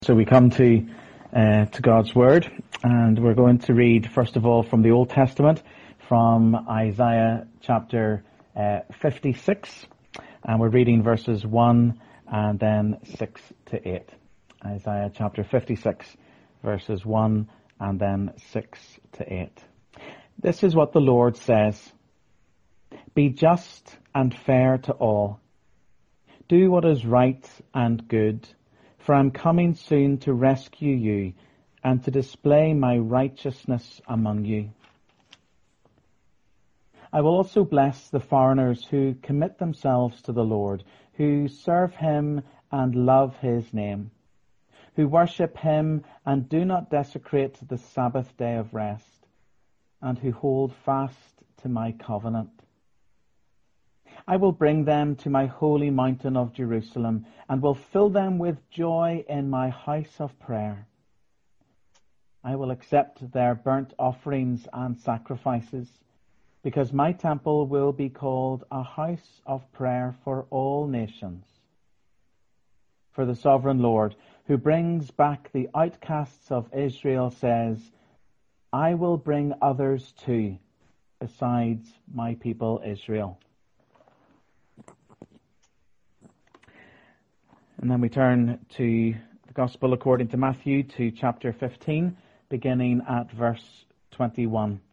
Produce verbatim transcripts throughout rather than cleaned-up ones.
So we come to uh, to God's Word, and we're going to read, first of all, from the Old Testament, from Isaiah chapter uh, fifty-six, and we're reading verses one and then six to eight. Isaiah chapter fifty-six, verses one and then six to eight. This is what the Lord says: Be just and fair to all. Do what is right and good, for I am coming soon to rescue you and to display my righteousness among you. I will also bless the foreigners who commit themselves to the Lord, who serve him and love his name, who worship him and do not desecrate the Sabbath day of rest, and who hold fast to my covenant. I will bring them to my holy mountain of Jerusalem and will fill them with joy in my house of prayer. I will accept their burnt offerings and sacrifices, because my temple will be called a house of prayer for all nations. For the sovereign Lord, who brings back the outcasts of Israel, says, I will bring others too, besides my people Israel. And then we turn to the Gospel according to Matthew, to chapter fifteen, beginning at verse twenty-one.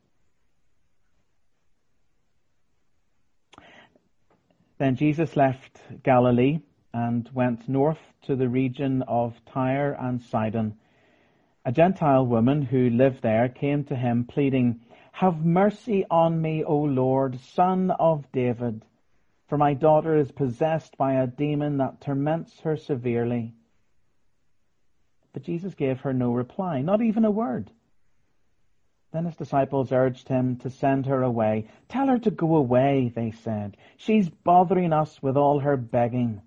Then Jesus left Galilee and went north to the region of Tyre and Sidon. A Gentile woman who lived there came to him, pleading, Have mercy on me, O Lord, Son of David. For my daughter is possessed by a demon that torments her severely. But Jesus gave her no reply, not even a word. Then his disciples urged him to send her away. Tell her to go away, they said. She's bothering us with all her begging.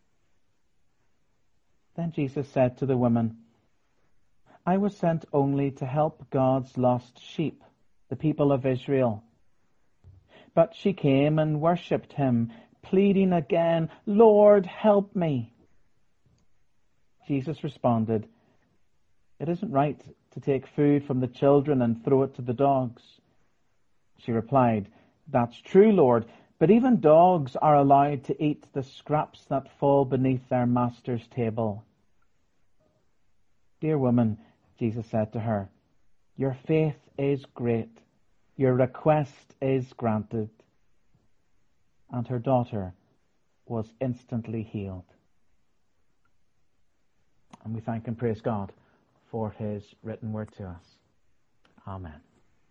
Then Jesus said to the woman, I was sent only to help God's lost sheep, the people of Israel. But she came and worshipped him, pleading again, Lord, help me. Jesus responded, It isn't right to take food from the children and throw it to the dogs. She replied, That's true, Lord, but even dogs are allowed to eat the scraps that fall beneath their master's table. Dear woman, Jesus said to her, Your faith is great. Your request is granted. And her daughter was instantly healed. And we thank and praise God for his written word to us. Amen.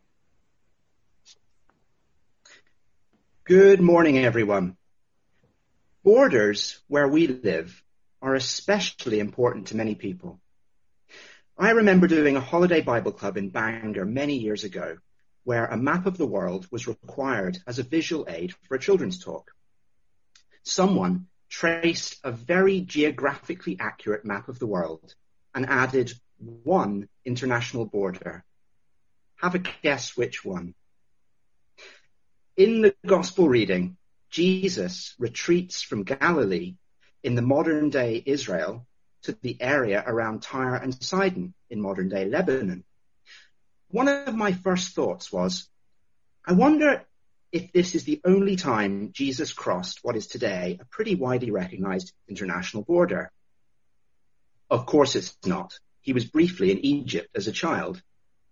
Good morning, everyone. Borders where we live are especially important to many people. I remember doing a holiday Bible club in Bangor many years ago, where a map of the world was required as a visual aid for a children's talk. Someone traced a very geographically accurate map of the world and added one international border. Have a guess which one. In the Gospel reading, Jesus retreats from Galilee in the modern-day Israel to the area around Tyre and Sidon in modern-day Lebanon. One of my first thoughts was, I wonder if this is the only time Jesus crossed what is today a pretty widely recognized international border. Of course it's not. He was briefly in Egypt as a child.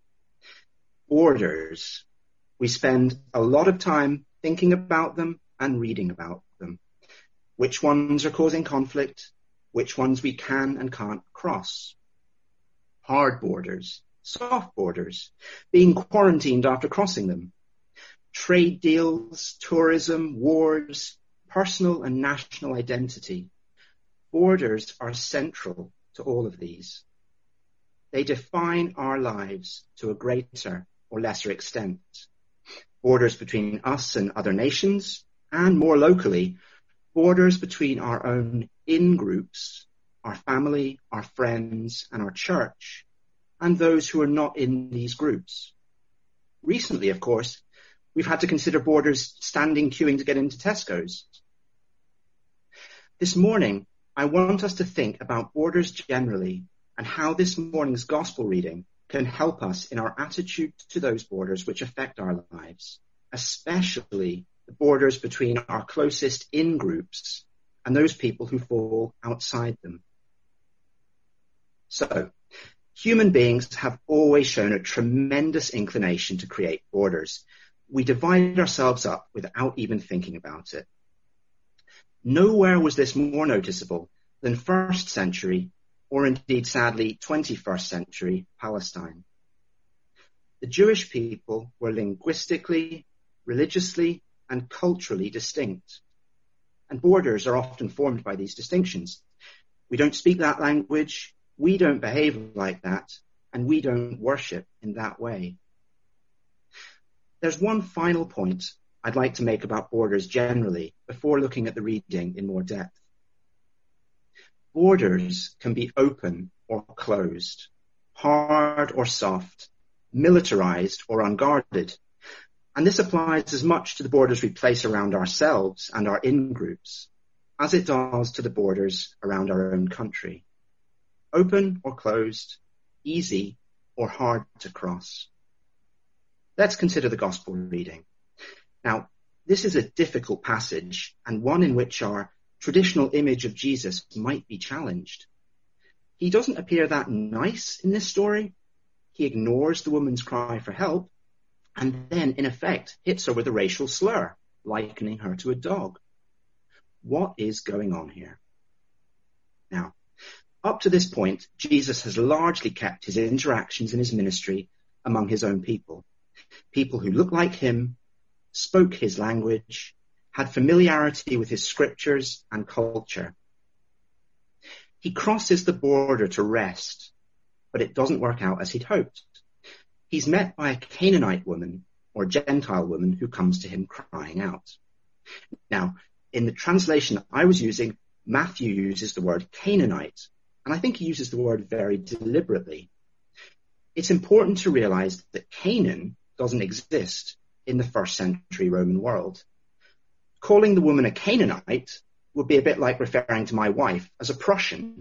Borders. We spend a lot of time thinking about them and reading about them. Which ones are causing conflict? Which ones we can and can't cross? Hard borders. Soft borders, being quarantined after crossing them, trade deals, tourism, wars, personal and national identity. Borders are central to all of these. They define our lives to a greater or lesser extent. Borders between us and other nations, and more locally, borders between our own in-groups, our family, our friends, and our church, and those who are not in these groups. Recently, of course, we've had to consider borders standing queuing to get into Tesco's. This morning, I want us to think about borders generally and how this morning's gospel reading can help us in our attitude to those borders which affect our lives, especially the borders between our closest in-groups and those people who fall outside them. So, human beings have always shown a tremendous inclination to create borders. We divide ourselves up without even thinking about it. Nowhere was this more noticeable than first century, or indeed sadly twenty-first century Palestine. The Jewish people were linguistically, religiously, and culturally distinct. And borders are often formed by these distinctions. We don't speak that language, we don't behave like that, and we don't worship in that way. There's one final point I'd like to make about borders generally before looking at the reading in more depth. Borders can be open or closed, hard or soft, militarized or unguarded. And this applies as much to the borders we place around ourselves and our in-groups as it does to the borders around our own country. Open or closed, easy or hard to cross. Let's consider the gospel reading. Now, this is a difficult passage and one in which our traditional image of Jesus might be challenged. He doesn't appear that nice in this story. He ignores the woman's cry for help and then, in effect, hits her with a racial slur, likening her to a dog. What is going on here? Now, up to this point, Jesus has largely kept his interactions in his ministry among his own people. People who look like him, spoke his language, had familiarity with his scriptures and culture. He crosses the border to rest, but it doesn't work out as he'd hoped. He's met by a Canaanite woman or Gentile woman who comes to him crying out. Now, in the translation I was using, Matthew uses the word Canaanite, and I think he uses the word very deliberately. It's important to realize that Canaan doesn't exist in the first century Roman world. Calling the woman a Canaanite would be a bit like referring to my wife as a Prussian.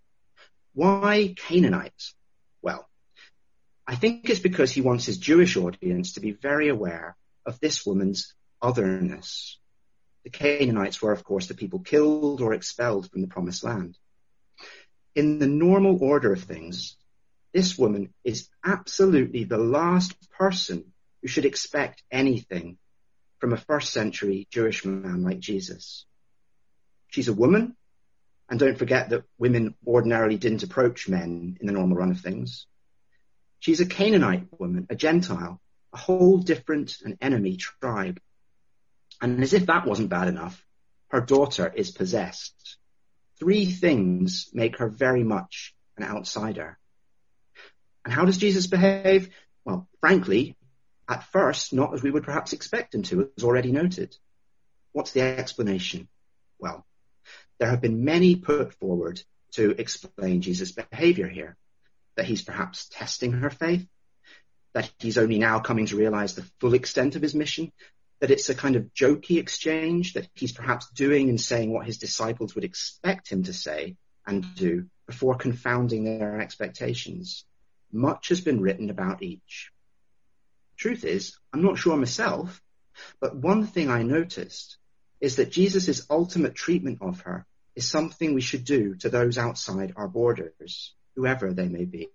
Why Canaanite? Well, I think it's because he wants his Jewish audience to be very aware of this woman's otherness. The Canaanites were, of course, the people killed or expelled from the Promised Land. In the normal order of things, this woman is absolutely the last person who should expect anything from a first century Jewish man like Jesus. She's a woman, and don't forget that women ordinarily didn't approach men in the normal run of things. She's a Canaanite woman, a Gentile, a whole different and enemy tribe. And as if that wasn't bad enough, her daughter is possessed. Three things make her very much an outsider. And how does Jesus behave? Well, frankly, at first, not as we would perhaps expect him to, as already noted. What's the explanation? Well, there have been many put forward to explain Jesus' behavior here. That he's perhaps testing her faith, that he's only now coming to realize the full extent of his mission, that it's a kind of jokey exchange, that he's perhaps doing and saying what his disciples would expect him to say and do before confounding their expectations. Much has been written about each. Truth is, I'm not sure myself, but one thing I noticed is that Jesus' ultimate treatment of her is something we should do to those outside our borders, whoever they may be.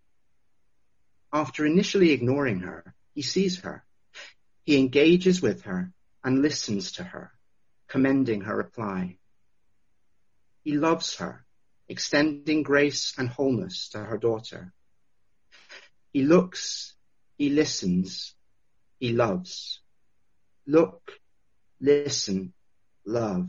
After initially ignoring her, he sees her. He engages with her and listens to her, commending her reply. He loves her, extending grace and wholeness to her daughter. He looks, he listens, he loves. Look, listen, love.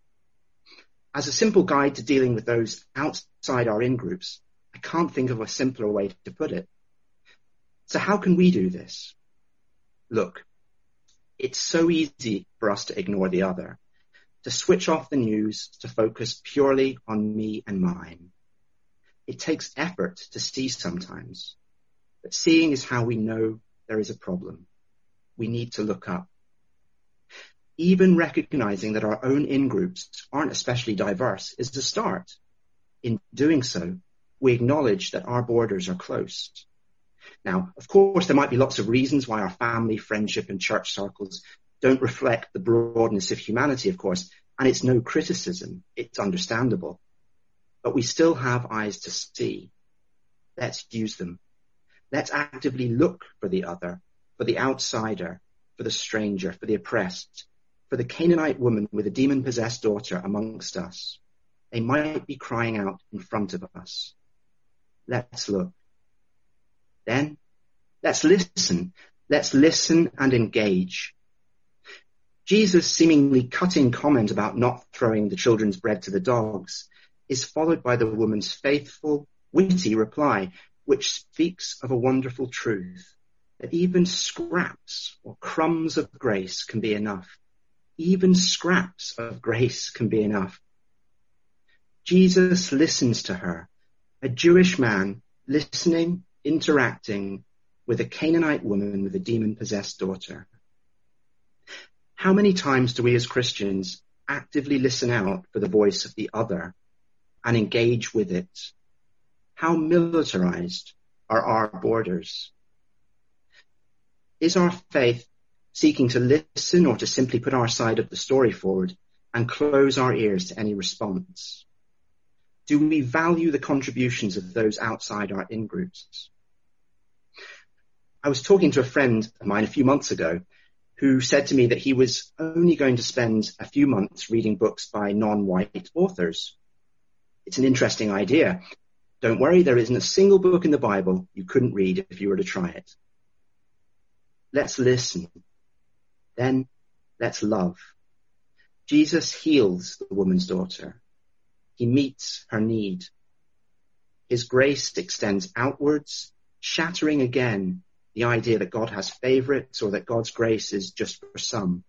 As a simple guide to dealing with those outside our in-groups, I can't think of a simpler way to put it. So how can we do this? Look, it's so easy for us to ignore the other, to switch off the news, to focus purely on me and mine. It takes effort to see sometimes, but seeing is how we know there is a problem. We need to look up. Even recognizing that our own in-groups aren't especially diverse is a start. In doing so, we acknowledge that our borders are close. Now, of course, there might be lots of reasons why our family, friendship, and church circles don't reflect the broadness of humanity, of course, and it's no criticism. It's understandable. But we still have eyes to see. Let's use them. Let's actively look for the other, for the outsider, for the stranger, for the oppressed, for the Canaanite woman with a demon-possessed daughter amongst us. They might be crying out in front of us. Let's look. Then, let's listen. Let's listen and engage. Jesus' seemingly cutting comment about not throwing the children's bread to the dogs is followed by the woman's faithful, witty reply, which speaks of a wonderful truth, that even scraps or crumbs of grace can be enough. Even scraps of grace can be enough. Jesus listens to her, a Jewish man listening, interacting with a Canaanite woman with a demon-possessed daughter. How many times do we as Christians actively listen out for the voice of the other and engage with it? How militarized are our borders? Is our faith seeking to listen or to simply put our side of the story forward and close our ears to any response? Do we value the contributions of those outside our in-groups? I was talking to a friend of mine a few months ago who said to me that he was only going to spend a few months reading books by non-white authors. It's an interesting idea. Don't worry, there isn't a single book in the Bible you couldn't read if you were to try it. Let's listen. Then let's love. Jesus heals the woman's daughter. He meets her need. His grace extends outwards, shattering again the idea that God has favorites or that God's grace is just for some.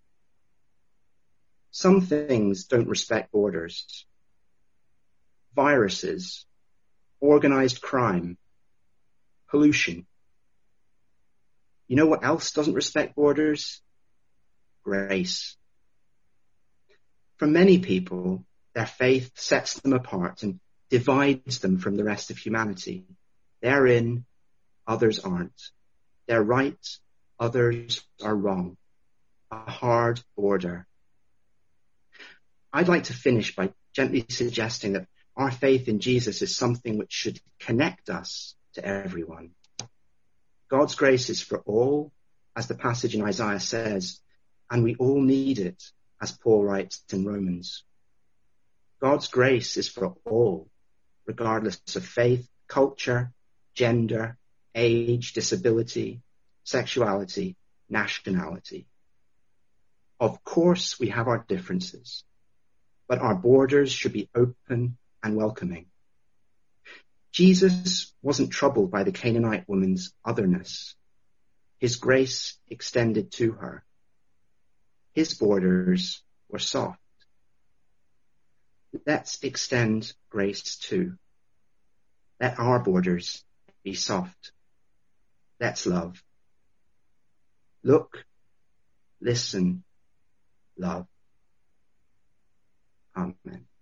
Some things don't respect borders. Viruses, organized crime, pollution. You know what else doesn't respect borders? Grace. For many people, their faith sets them apart and divides them from the rest of humanity. They're in, others aren't. They're right, others are wrong. A hard border. I'd like to finish by gently suggesting that our faith in Jesus is something which should connect us to everyone. God's grace is for all, as the passage in Isaiah says, and we all need it, as Paul writes in Romans. God's grace is for all, regardless of faith, culture, gender, age, disability, sexuality, nationality. Of course, we have our differences, but our borders should be open and welcoming. Jesus wasn't troubled by the Canaanite woman's otherness. His grace extended to her. His borders were soft. Let's extend grace too. Let our borders be soft. Let's love. Look, listen, love. Amen.